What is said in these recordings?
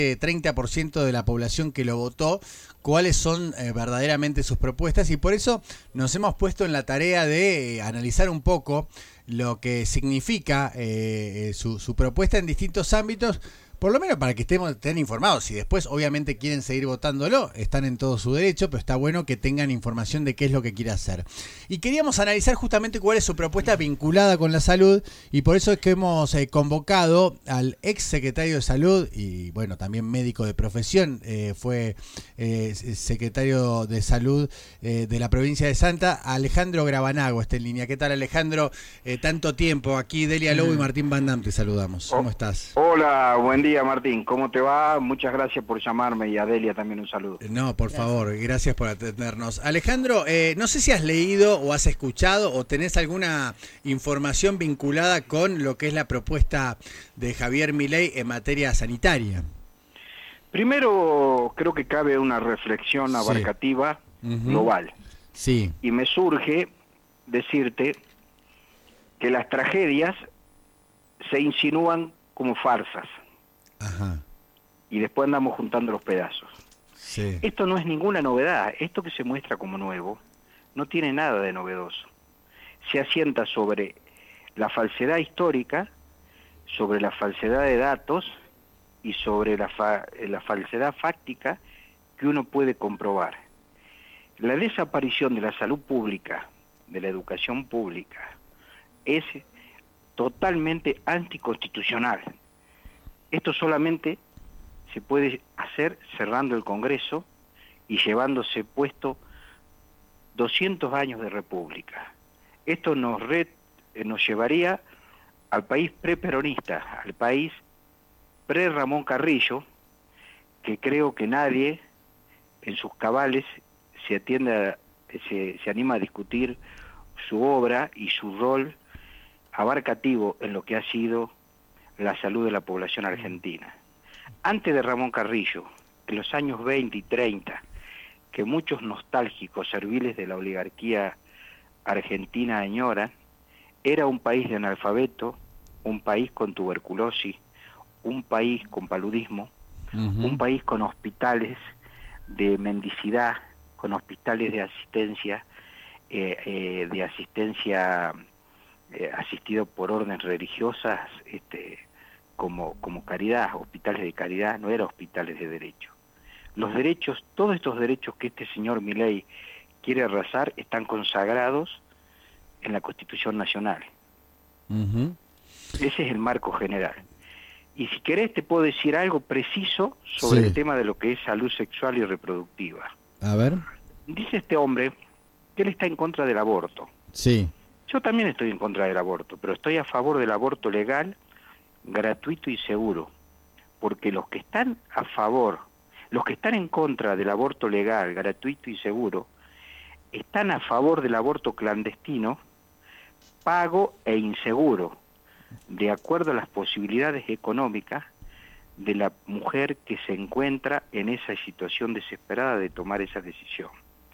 30% de la población que lo votó, cuáles son verdaderamente sus propuestas, y por eso nos hemos puesto en la tarea de analizar un poco lo que significa su propuesta en distintos ámbitos, por lo menos para que estén informados. Si después obviamente quieren seguir votándolo, están en todo su derecho, pero está bueno que tengan información de qué es lo que quiere hacer. Y queríamos analizar justamente cuál es su propuesta vinculada con la salud, y por eso es que hemos convocado al ex secretario de Salud y bueno, también médico de profesión, fue secretario de Salud de la provincia de Salta, Alejandro Gravanago está en línea. ¿Qué tal, Alejandro? Tanto tiempo, aquí Delia Lobo y Martín Van Dam te saludamos. ¿Cómo estás? Hola, buen día, Martín. ¿Cómo te va? Muchas gracias por llamarme, y a Delia también un saludo. No, por favor, gracias por atendernos. Alejandro, no sé si has leído o has escuchado o tenés alguna información vinculada con lo que es la propuesta de Javier Milei en materia sanitaria. Primero, creo que cabe una reflexión abarcativa global. Sí. Y me surge decirte que las tragedias se insinúan como farsas. Ajá. Y después andamos juntando los pedazos. Sí. Esto no es ninguna novedad. Esto que se muestra como nuevo no tiene nada de novedoso. Se asienta sobre la falsedad histórica, sobre la falsedad de datos y sobre la falsedad fáctica que uno puede comprobar. La desaparición de la salud pública, de la educación pública, es totalmente anticonstitucional. Esto solamente se puede hacer cerrando el Congreso y llevándose puesto 200 años de república. Esto nos llevaría al país preperonista, al país pre-Ramón Carrillo, que creo que nadie en sus cabales se anima a discutir su obra y su rol abarcativo en lo que ha sido la salud de la población argentina. Antes de Ramón Carrillo, en los años 20 y 30, que muchos nostálgicos serviles de la oligarquía argentina añoran, era un país de analfabeto, un país con tuberculosis, un país con paludismo, un país con hospitales de mendicidad, con hospitales de asistencia, asistido por órdenes religiosas, como caridad, hospitales de caridad, no eran hospitales de derecho. Los derechos, todos estos derechos que este señor Milei quiere arrasar, están consagrados en la Constitución Nacional. Ese es el marco general. Y si querés te puedo decir algo preciso sobre el tema de lo que es salud sexual y reproductiva. A ver. Dice este hombre que él está en contra del aborto. Sí. Yo también estoy en contra del aborto, pero estoy a favor del aborto legal, gratuito y seguro. Porque los que están a favor, los que están en contra del aborto legal, gratuito y seguro, están a favor del aborto clandestino, pago e inseguro, de acuerdo a las posibilidades económicas de la mujer que se encuentra en esa situación desesperada de tomar esa decisión.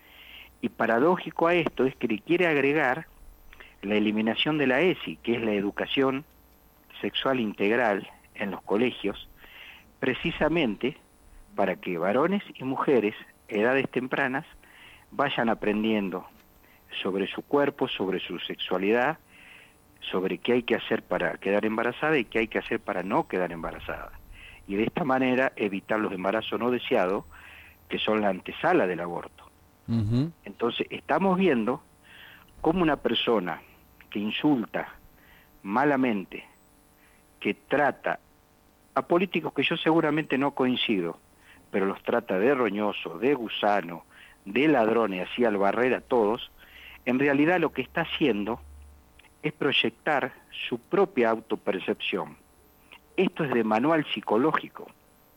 Y paradójico a esto es que le quiere agregar la eliminación de la ESI, que es la educación sexual integral en los colegios, precisamente para que varones y mujeres, edades tempranas, vayan aprendiendo sobre su cuerpo, sobre su sexualidad, sobre qué hay que hacer para quedar embarazada y qué hay que hacer para no quedar embarazada. Y de esta manera evitar los embarazos no deseados, que son la antesala del aborto. Entonces estamos viendo cómo una persona que insulta malamente, que trata a políticos que yo seguramente no coincido, pero los trata de roñoso, de gusano, de ladrones, así al barrer a todos, en realidad lo que está haciendo es proyectar su propia autopercepción. Esto es de manual psicológico.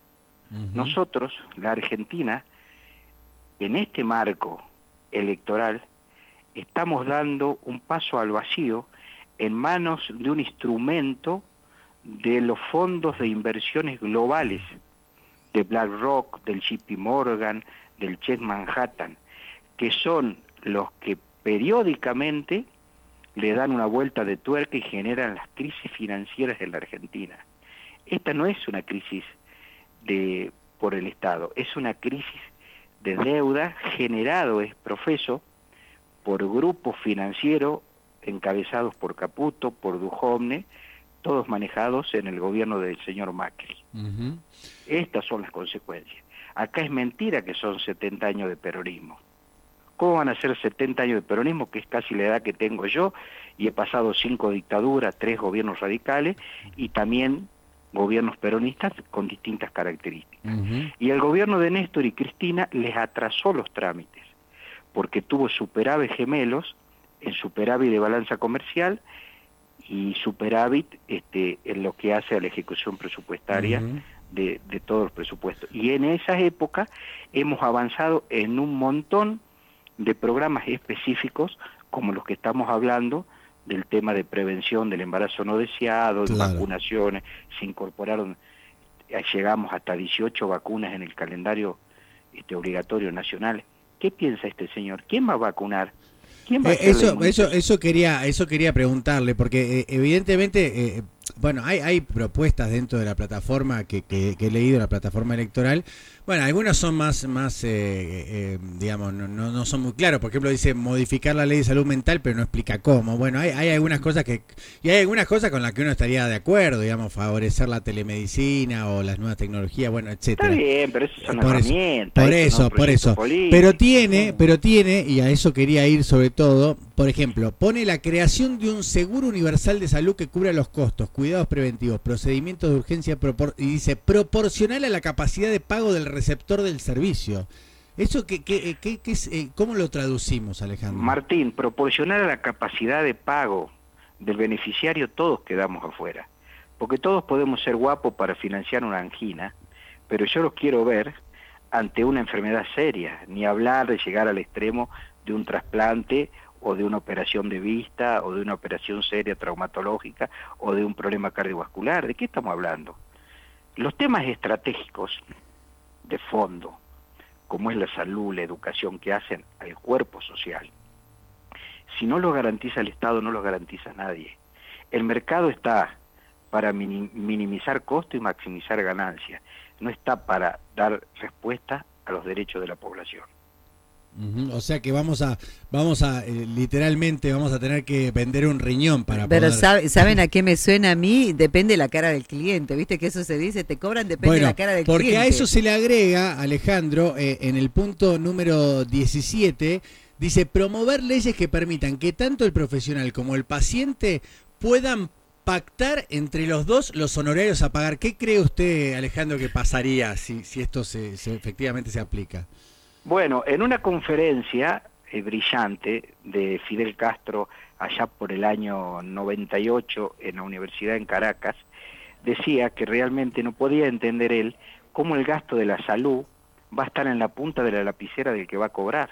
Nosotros, la Argentina, en este marco electoral, estamos dando un paso al vacío en manos de un instrumento de los fondos de inversiones globales, de BlackRock, del JP Morgan, del Chase Manhattan, que son los que periódicamente le dan una vuelta de tuerca y generan las crisis financieras en la Argentina. Esta no es una crisis por el Estado. Es una crisis de deuda generado, es profeso, por grupos financieros encabezados por Caputo, por Duhovne, todos manejados en el gobierno del señor Macri. Ujú. Estas son las consecuencias. Acá es mentira que son 70 años de peronismo. ¿Cómo van a ser 70 años de peronismo, que es casi la edad que tengo yo, y he pasado 5 dictaduras, 3 gobiernos radicales, y también gobiernos peronistas con distintas características? Ujú. Y el gobierno de Néstor y Cristina les atrasó los trámites, porque tuvo superávit gemelos, en superávit de balanza comercial y superávit en lo que hace a la ejecución presupuestaria Ujú. de todos los presupuestos. Y en esa época hemos avanzado en un montón de programas específicos, como los que estamos hablando, del tema de prevención del embarazo no deseado, de Claro. vacunaciones, se incorporaron, llegamos hasta 18 vacunas en el calendario obligatorio nacional. ¿Qué piensa este señor? ¿Quién va a vacunar? ¿Quién va a hacer la inmunización? Eso quería preguntarle, porque evidentemente, bueno, hay propuestas dentro de la plataforma que he leído, la plataforma electoral. Bueno, algunas son digamos, no son muy claras. Por ejemplo, dice modificar la ley de salud mental, pero no explica cómo. Bueno, hay algunas cosas y hay algunas cosas con las que uno estaría de acuerdo, digamos, favorecer la telemedicina o las nuevas tecnologías, bueno, Está etcétera. bien, pero eso son Por eso, herramientas, eso no es un por proyecto eso. político. Pero tiene, y a eso quería ir sobre todo, por ejemplo, pone la creación de un seguro universal de salud que cubra los costos, cuidados preventivos, procedimientos de urgencia y dice proporcional a la capacidad de pago del receptor del servicio. ¿Eso qué es, cómo lo traducimos, Alejandro? Martín, proporcionar a la capacidad de pago del beneficiario, todos quedamos afuera. Porque todos podemos ser guapos para financiar una angina, pero yo los quiero ver ante una enfermedad seria, ni hablar de llegar al extremo de un trasplante o de una operación de vista o de una operación seria traumatológica o de un problema cardiovascular. ¿De qué estamos hablando? Los temas estratégicos de fondo, como es la salud, la educación, que hacen al cuerpo social, si no lo garantiza el Estado, no lo garantiza nadie. El mercado está para minimizar costos y maximizar ganancias, no está para dar respuesta a los derechos de la población. Uh-huh. O sea que vamos a literalmente vamos a tener que vender un riñón para Pero poder... ¿saben a qué me suena a mí? Depende de la cara del cliente, ¿viste? Que eso se dice, te cobran, depende de la cara del porque cliente. a eso se le agrega, Alejandro, en el punto número 17, dice promover leyes que permitan que tanto el profesional como el paciente puedan pactar entre los dos los honorarios a pagar. ¿Qué cree usted, Alejandro, que pasaría si esto efectivamente se aplica? Bueno, en una conferencia brillante de Fidel Castro allá por el año 98 en la universidad en Caracas, decía que realmente no podía entender él cómo el gasto de la salud va a estar en la punta de la lapicera del que va a cobrar.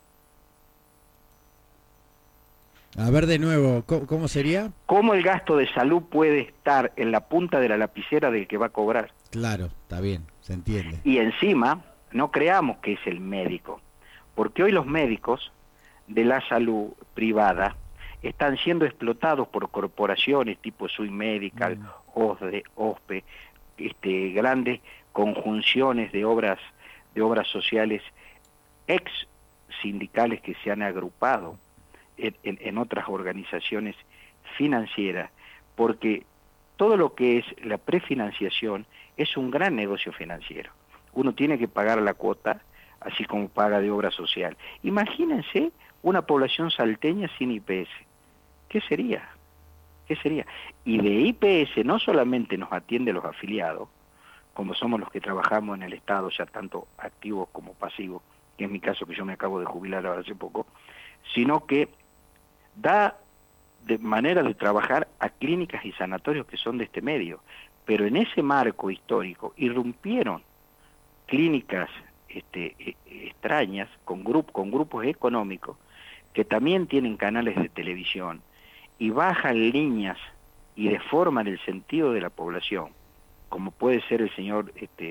A ver de nuevo, ¿cómo sería? ¿Cómo el gasto de salud puede estar en la punta de la lapicera del que va a cobrar? Claro, está bien, se entiende. Y encima, no creamos que es el médico, porque hoy los médicos de la salud privada están siendo explotados por corporaciones tipo Sui Medical, OSDE, OSPE, grandes conjunciones de obras sociales ex sindicales que se han agrupado en otras organizaciones financieras, porque todo lo que es la prefinanciación es un gran negocio financiero. Uno tiene que pagar la cuota, así como paga de obra social. Imagínense una población salteña sin IPS. ¿Qué sería? ¿Qué sería? Y de IPS no solamente nos atiende los afiliados, como somos los que trabajamos en el Estado, ya tanto activos como pasivos, que es mi caso, que yo me acabo de jubilar ahora hace poco, sino que da de manera de trabajar a clínicas y sanatorios que son de este medio. Pero en ese marco histórico irrumpieron clínicas extrañas con grupos económicos que también tienen canales de televisión y bajan líneas y deforman el sentido de la población, como puede ser el señor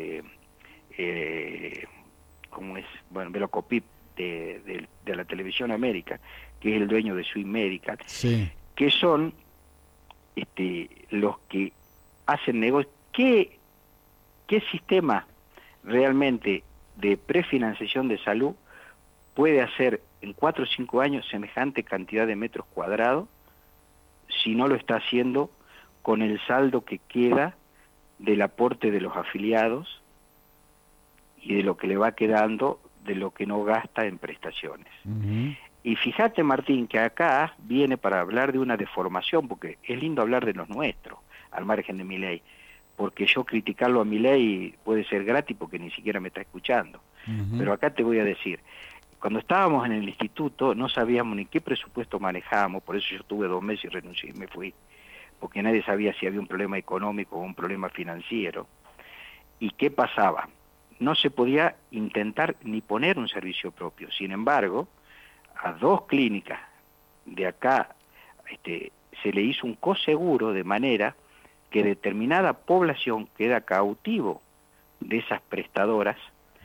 ¿cómo es? Bueno, Velocopip de la Televisión América, que es el dueño de Sui Medical, sí, que son los que hacen negocio. ¿Qué sistema realmente de prefinanciación de salud puede hacer en 4 o 5 años semejante cantidad de metros cuadrados si no lo está haciendo con el saldo que queda del aporte de los afiliados y de lo que le va quedando de lo que no gasta en prestaciones. Ujú. Y fíjate, Martín, que acá viene para hablar de una deformación, porque es lindo hablar de los nuestros, al margen de Milei, porque yo criticarlo a Milei puede ser gratis porque ni siquiera me está escuchando. Ujú. Pero acá te voy a decir, cuando estábamos en el instituto no sabíamos ni qué presupuesto manejábamos, por eso yo estuve 2 meses y renuncié y me fui, porque nadie sabía si había un problema económico o un problema financiero. ¿Y qué pasaba? No se podía intentar ni poner un servicio propio. Sin embargo, a 2 clínicas de acá se le hizo un coseguro de manera que determinada población queda cautivo de esas prestadoras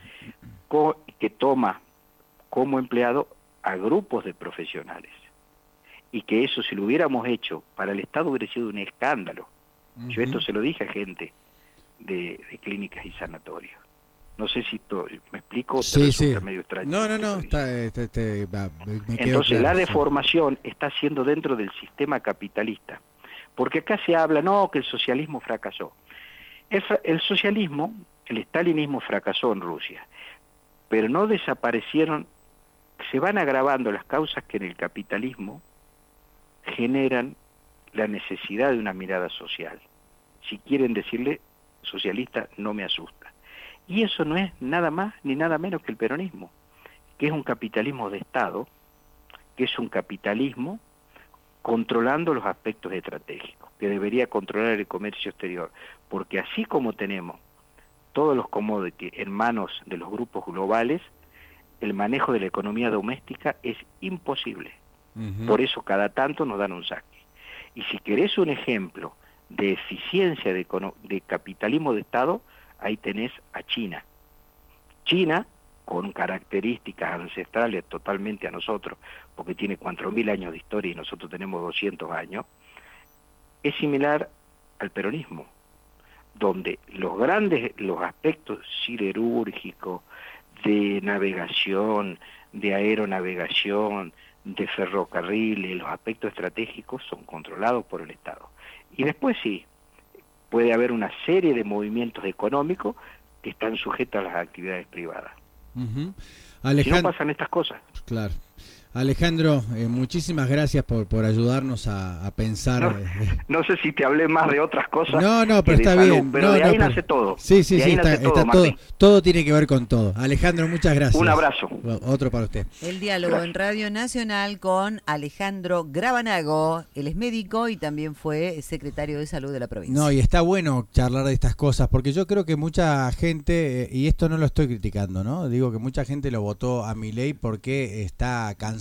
que toma como empleado a grupos de profesionales. Y que eso, si lo hubiéramos hecho para el Estado, hubiera sido un escándalo. Yo esto se lo dije a gente de clínicas y sanatorios. No sé si me explico, o te resulta medio extraño. No, me quedó Entonces claro, la deformación está siendo dentro del sistema capitalista. Porque acá se habla, no, que el socialismo fracasó. El socialismo, el estalinismo fracasó en Rusia, pero no desaparecieron, se van agravando las causas que en el capitalismo generan la necesidad de una mirada social. Si quieren decirle socialista, no me asusta. Y eso no es nada más ni nada menos que el peronismo, que es un capitalismo de Estado, que es un capitalismo controlando los aspectos estratégicos, que debería controlar el comercio exterior, porque así como tenemos todos los commodities en manos de los grupos globales, el manejo de la economía doméstica es imposible. Uh-huh. Por eso cada tanto nos dan un saque. Y si querés un ejemplo de eficiencia de capitalismo de Estado, ahí tenés a China. China, con características ancestrales totalmente a nosotros, porque tiene 4.000 años de historia y nosotros tenemos 200 años, es similar al peronismo, donde los aspectos siderúrgicos, de navegación, de aeronavegación, de ferrocarriles, los aspectos estratégicos son controlados por el Estado. Y después sí, puede haber una serie de movimientos económicos que están sujetos a las actividades privadas. Uh-huh. Si no pasan estas cosas. Claro. Alejandro, muchísimas gracias por ayudarnos a pensar. No sé si te hablé más de otras cosas. No, pero está salud, bien. Pero de ahí nace todo. Sí, está todo tiene que ver con todo. Alejandro, muchas gracias. Un abrazo. Otro para usted. El diálogo en Radio Nacional con Alejandro Gravanago. Él es médico y también fue secretario de Salud de la provincia. No, y está bueno charlar de estas cosas, porque yo creo que mucha gente, y esto no lo estoy criticando, ¿no? Digo que mucha gente lo votó a Milei porque está cansado